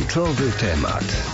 Kluczowy temat.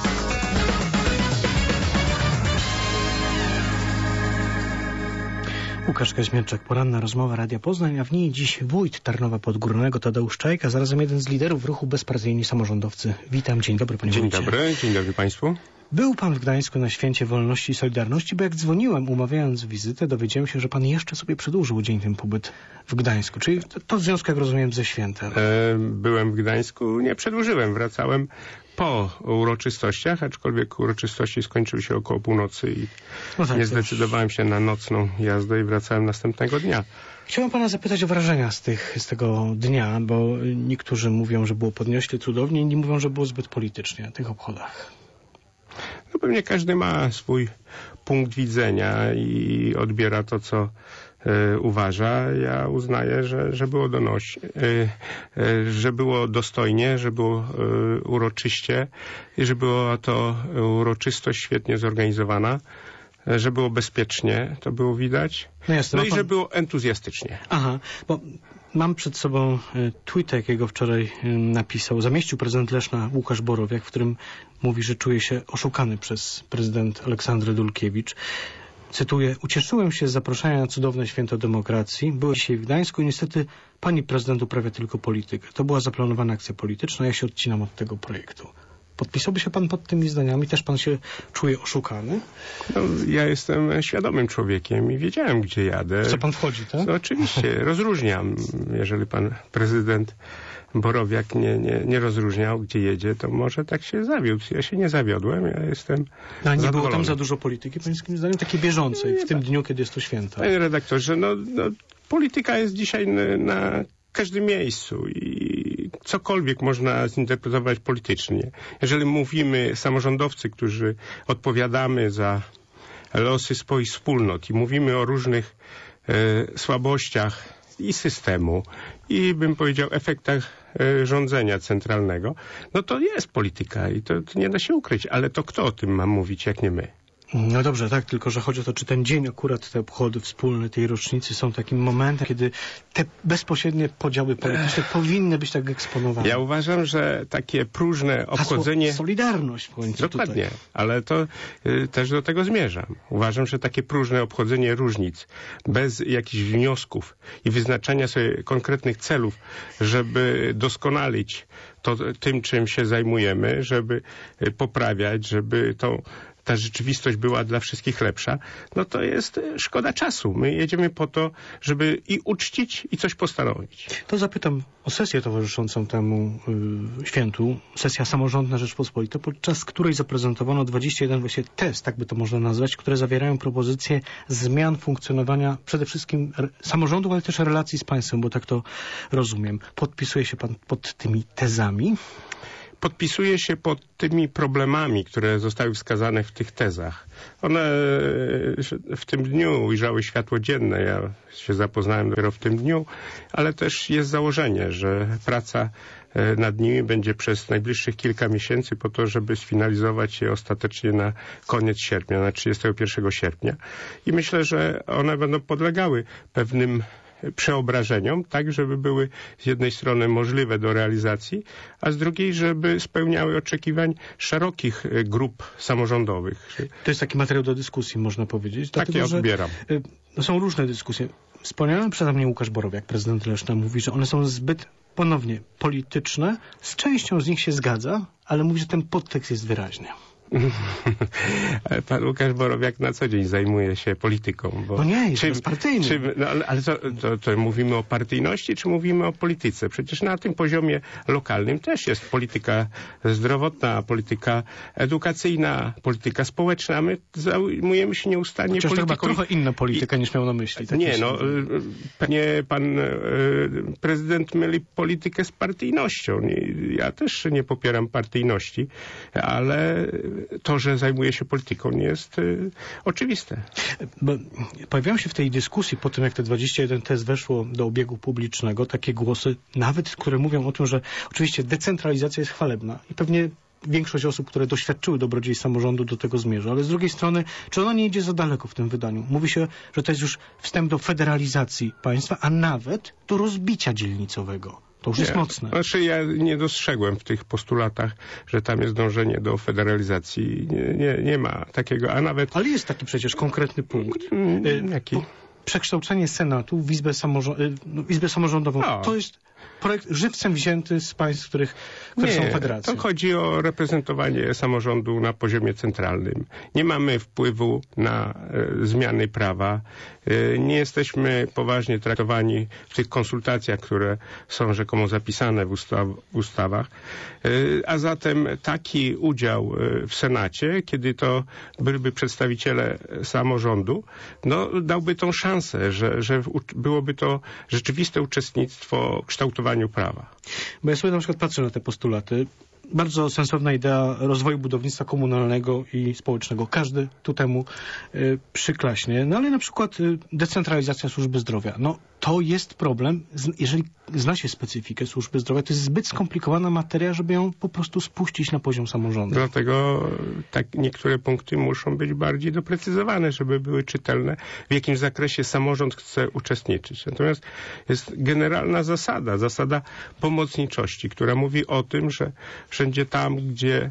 Łukasz Kaźmierczak, poranna rozmowa Radia Poznań, a w niej dziś wójt Tarnowa Podgórnego Tadeusz Czajka, zarazem jeden z liderów ruchu Bezpartyjni Samorządowcy. Witam, dzień dobry panie wójcie. Dzień dobry państwu. Był pan w Gdańsku na Święcie Wolności i Solidarności, bo jak dzwoniłem, umawiając wizytę, dowiedziałem się, że pan jeszcze sobie przedłużył dzień ten pobyt w Gdańsku. Czyli to w związku, jak rozumiem, ze świętem. Byłem w Gdańsku, nie przedłużyłem, wracałem po uroczystościach, aczkolwiek uroczystości skończyły się około północy i nie zdecydowałem się na nocną jazdę i wracałem następnego dnia. Chciałem pana zapytać o wrażenia z tego dnia, bo niektórzy mówią, że było podniośle, cudownie, inni mówią, że było zbyt politycznie na tych obchodach. No pewnie każdy ma swój punkt widzenia i odbiera to, co uważa. Ja uznaję, że było że było dostojnie, że było uroczyście i że była to uroczystość świetnie zorganizowana, że było bezpiecznie, to było widać. No i że było entuzjastycznie. Aha, bo mam przed sobą tweeta, jakiego wczoraj zamieścił prezydent Leszna Łukasz Borowiak, w którym mówi, że czuje się oszukany przez prezydent Aleksandrę Dulkiewicz. Cytuję: ucieszyłem się z zaproszenia na cudowne święto demokracji. Byłem dzisiaj w Gdańsku i niestety pani prezydent uprawia tylko politykę. To była zaplanowana akcja polityczna, ja się odcinam od tego projektu. Podpisałby się pan pod tymi zdaniami? Też pan się czuje oszukany? No, ja jestem świadomym człowiekiem i wiedziałem, gdzie jadę. W co pan wchodzi, tak? No, oczywiście, rozróżniam. Jeżeli pan prezydent Borowiak nie rozróżniał, gdzie jedzie, to może tak się zawiódł. Ja się nie zawiodłem, ja jestem zadowolony. Nie było tam za dużo polityki, pańskim zdaniem, takiej bieżącej, w tym dniu, kiedy jest to święto? Panie redaktorze, polityka jest dzisiaj na każdym miejscu i cokolwiek można zinterpretować politycznie. Jeżeli mówimy samorządowcy, którzy odpowiadamy za losy swoich wspólnot i mówimy o różnych słabościach i systemu i bym powiedział efektach rządzenia centralnego, no to jest polityka i to nie da się ukryć, ale to kto o tym ma mówić, jak nie my? No dobrze, tak, tylko że chodzi o to, czy ten dzień, akurat te obchody wspólne tej rocznicy są takim momentem, kiedy te bezpośrednie podziały polityczne powinny być tak eksponowane. Ja uważam, że takie próżne obchodzenie... Solidarność w końcu. Dokładnie, tutaj. Ale to też do tego zmierzam. Uważam, że takie próżne obchodzenie różnic, bez jakichś wniosków i wyznaczania sobie konkretnych celów, żeby doskonalić to tym, czym się zajmujemy, żeby poprawiać, żeby ta rzeczywistość była dla wszystkich lepsza, no to jest szkoda czasu. My jedziemy po to, żeby i uczcić, i coś postanowić. To zapytam o sesję towarzyszącą temu świętu, sesja samorządna Rzeczpospolita, podczas której zaprezentowano 21 właśnie tez, tak by to można nazwać, które zawierają propozycje zmian funkcjonowania przede wszystkim samorządów, ale też relacji z państwem, bo tak to rozumiem. Podpisuje się pan pod tymi tezami? Podpisuje się pod tymi problemami, które zostały wskazane w tych tezach. One w tym dniu ujrzały światło dzienne. Ja się zapoznałem dopiero w tym dniu, ale też jest założenie, że praca nad nimi będzie przez najbliższych kilka miesięcy po to, żeby sfinalizować je ostatecznie na koniec sierpnia, na 31 sierpnia. I myślę, że one będą podlegały pewnym przeobrażeniom, tak żeby były z jednej strony możliwe do realizacji, a z drugiej, żeby spełniały oczekiwań szerokich grup samorządowych. To jest taki materiał do dyskusji, można powiedzieć. Tak, ja odbieram. Są różne dyskusje. Wspomniałem przeze mnie Łukasz Borowiak, prezydent Leszna, mówi, że one są zbyt ponownie polityczne. Z częścią z nich się zgadza, ale mówi, że ten podtekst jest wyraźny. Pan Łukasz Borowiak na co dzień zajmuje się polityką. Bo no nie, jest partyjny. Ale to mówimy o partyjności, czy mówimy o polityce? Przecież na tym poziomie lokalnym też jest polityka zdrowotna, polityka edukacyjna, polityka społeczna. My zajmujemy się nieustannie polityką. To chyba trochę inna polityka niż miał na myśli. Tak pan prezydent myli politykę z partyjnością. Ja też nie popieram partyjności, ale to, że zajmuje się polityką, nie jest oczywiste. Bo pojawiają się w tej dyskusji, po tym jak te 21 tez weszło do obiegu publicznego, takie głosy, nawet które mówią o tym, że oczywiście decentralizacja jest chwalebna i pewnie większość osób, które doświadczyły dobrodziejstw samorządu, do tego zmierza. Ale z drugiej strony, czy ona nie idzie za daleko w tym wydaniu? Mówi się, że to jest już wstęp do federalizacji państwa, a nawet do rozbicia dzielnicowego. To już jest mocne. Znaczy ja nie dostrzegłem w tych postulatach, że tam jest dążenie do federalizacji. Nie ma takiego, a nawet... Ale jest taki przecież konkretny punkt. Jaki? Przekształcenie Senatu w Izbę Samorządową. To jest projekt żywcem wzięty z państw, które są federacją. To chodzi o reprezentowanie samorządu na poziomie centralnym. Nie mamy wpływu na zmiany prawa. Nie poważnie traktowani w tych konsultacjach, które są rzekomo zapisane w ustawach. A zatem taki udział w Senacie, kiedy to byliby przedstawiciele samorządu, no, dałby tą szansę, że byłoby to rzeczywiste uczestnictwo w kształtowaniu prawa. Bo ja sobie na przykład patrzę na te postulaty. Bardzo sensowna idea rozwoju budownictwa komunalnego i społecznego. Każdy tu temu przyklaśnie. No ale na przykład decentralizacja służby zdrowia. No to jest problem. Jeżeli zna się specyfikę służby zdrowia, to jest zbyt skomplikowana materia, żeby ją po prostu spuścić na poziom samorządu. Dlatego niektóre punkty muszą być bardziej doprecyzowane, żeby były czytelne, w jakim zakresie samorząd chce uczestniczyć. Natomiast jest generalna zasada pomocniczości, która mówi o tym, że wszędzie tam, gdzie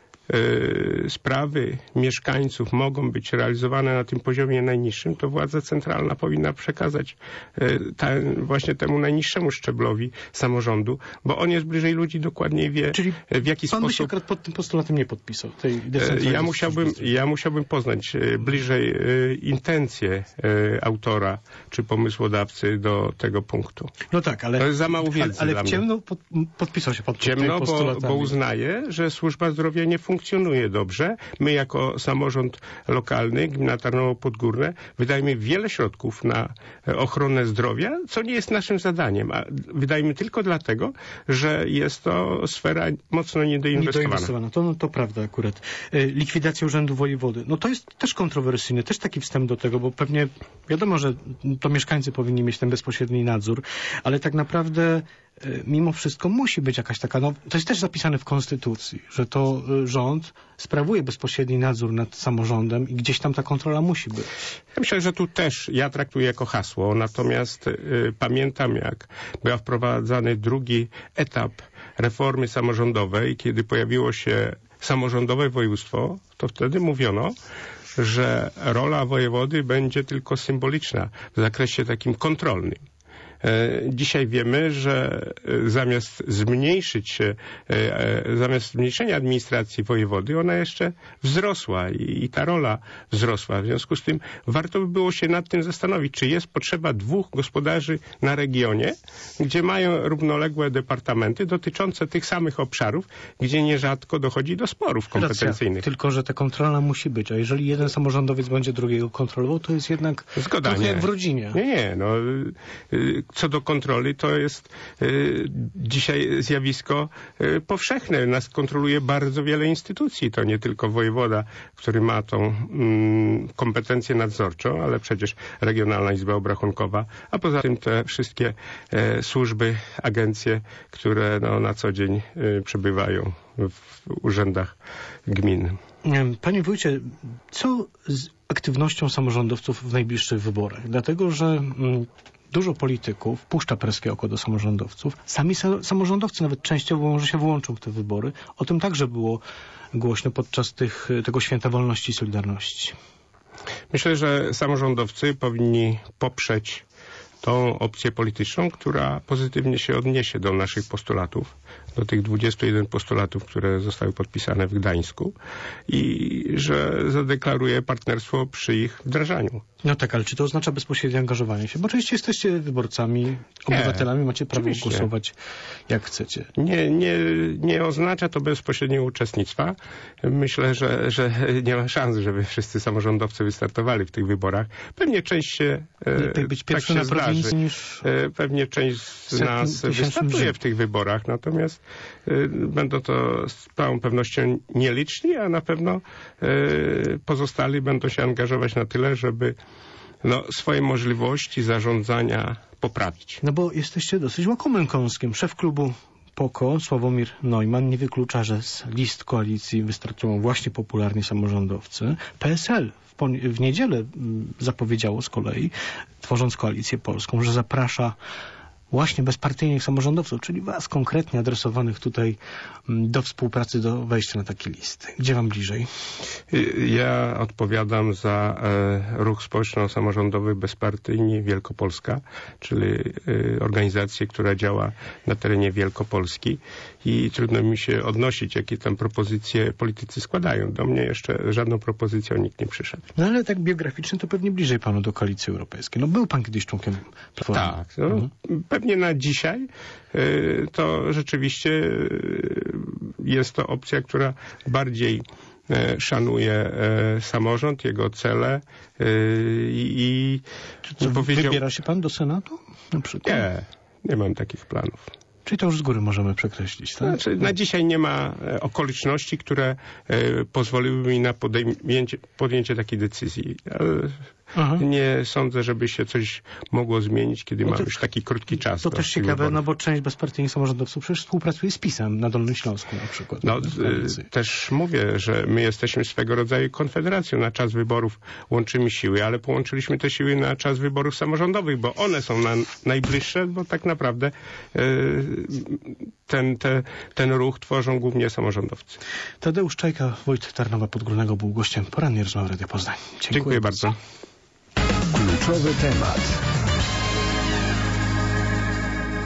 sprawy mieszkańców mogą być realizowane na tym poziomie najniższym, to władza centralna powinna przekazać właśnie temu najniższemu szczeblowi samorządu, bo on jest bliżej ludzi, dokładniej wie, czyli w jaki pan sposób... by się akurat pod tym postulatem nie podpisał, tej decentralizacji. Ja musiałbym poznać bliżej intencje autora czy pomysłodawcy do tego punktu. No tak, ale... To jest za mało wiedzy ale dla w ciemno podpisał się pod ciemno, tymi postulatami. bo uznaje, że służba zdrowia nie funkcjonuje dobrze. My jako samorząd lokalny, gmina Tarnowo Podgórne, wydajemy wiele środków na ochronę zdrowia, co nie jest naszym zadaniem, a wydajemy tylko dlatego, że jest to sfera mocno niedoinwestowana. To prawda akurat. Likwidacja urzędu wojewody. No to jest też kontrowersyjny, też taki wstęp do tego, bo pewnie wiadomo, że to mieszkańcy powinni mieć ten bezpośredni nadzór, ale tak naprawdę mimo wszystko musi być jakaś taka, no to jest też zapisane w Konstytucji, że to rząd sprawuje bezpośredni nadzór nad samorządem i gdzieś tam ta kontrola musi być. Ja myślę, że tu też ja traktuję jako hasło, natomiast pamiętam, jak był wprowadzany drugi etap reformy samorządowej, kiedy pojawiło się samorządowe województwo, to wtedy mówiono, że rola wojewody będzie tylko symboliczna w zakresie takim kontrolnym. Dzisiaj wiemy, że zamiast zmniejszenia administracji wojewody, ona jeszcze wzrosła i ta rola wzrosła. W związku z tym warto by było się nad tym zastanowić, czy jest potrzeba 2 gospodarzy na regionie, gdzie mają równoległe departamenty dotyczące tych samych obszarów, gdzie nierzadko dochodzi do sporów kompetencyjnych. Tylko, że ta kontrola musi być, a jeżeli jeden samorządowiec będzie drugiego kontrolował, to jest jednak trochę jak w rodzinie. Nie, no co do kontroli, to jest dzisiaj zjawisko powszechne. Nas kontroluje bardzo wiele instytucji. To nie tylko wojewoda, który ma tą kompetencję nadzorczą, ale przecież Regionalna Izba Obrachunkowa, a poza tym te wszystkie służby, agencje, które na co dzień przebywają w urzędach gmin. Panie wójcie, co z aktywnością samorządowców w najbliższych wyborach? Dlatego, że dużo polityków puszcza perskie oko do samorządowców. Sami samorządowcy nawet częściowo może się włączą w te wybory. O tym także było głośno podczas tego Święta Wolności i Solidarności. Myślę, że samorządowcy powinni poprzeć tą opcję polityczną, która pozytywnie się odniesie do naszych postulatów, do tych 21 postulatów, które zostały podpisane w Gdańsku i że zadeklaruje partnerstwo przy ich wdrażaniu. No tak, ale czy to oznacza bezpośrednie angażowanie się? Bo oczywiście jesteście wyborcami, obywatelami, macie prawo głosować jak chcecie. Nie oznacza to bezpośredniego uczestnictwa. Myślę, że nie ma szans, żeby wszyscy samorządowcy wystartowali w tych wyborach. Pewnie część się być pierwszy na prowincji niż pewnie część z nas wystartuje w tych wyborach, natomiast będą to z całą pewnością nieliczni, a na pewno pozostali będą się angażować na tyle, żeby swoje możliwości zarządzania poprawić. No bo jesteście dosyć łakomym kąskiem. Szef klubu PO-KO, Sławomir Neumann, nie wyklucza, że z list koalicji wystartują właśnie popularni samorządowcy. PSL w niedzielę zapowiedziało z kolei, tworząc Koalicję Polską, że zaprasza właśnie bezpartyjnych samorządowców, czyli was konkretnie adresowanych tutaj do współpracy, do wejścia na takie listy? Gdzie wam bliżej? Ja odpowiadam za ruch społeczno-samorządowy Bezpartyjni Wielkopolska, czyli organizację, która działa na terenie Wielkopolski i trudno mi się odnosić, jakie tam propozycje politycy składają. Do mnie jeszcze żadną propozycją nikt nie przyszedł. No ale tak biograficznie to pewnie bliżej panu do Koalicji Europejskiej. No był pan kiedyś członkiem Platformy. Tak. No, pewnie na dzisiaj to rzeczywiście jest to opcja, która bardziej szanuje samorząd, jego cele i wybiera się pan do Senatu na przykład? Nie mam takich planów. Czyli to już z góry możemy przekreślić, tak? Znaczy, na dzisiaj nie ma okoliczności, które pozwoliłyby mi na podjęcie takiej decyzji. Nie sądzę, żeby się coś mogło zmienić, kiedy mam już taki krótki czas. To też ciekawe, no bo część bezpartyjnych samorządowców przecież współpracuje z PiS-em na Dolnym Śląsku na przykład. No, też mówię, że my jesteśmy swego rodzaju konfederacją. Na czas wyborów łączymy siły, ale połączyliśmy te siły na czas wyborów samorządowych, bo one są najbliższe, bo tak naprawdę ten ruch tworzą głównie samorządowcy. Tadeusz Czajka, wójt Tarnowa Podgórnego, był gościem porannej rozmowy Radia Poznań. Dziękuję bardzo. Kluczowy temat.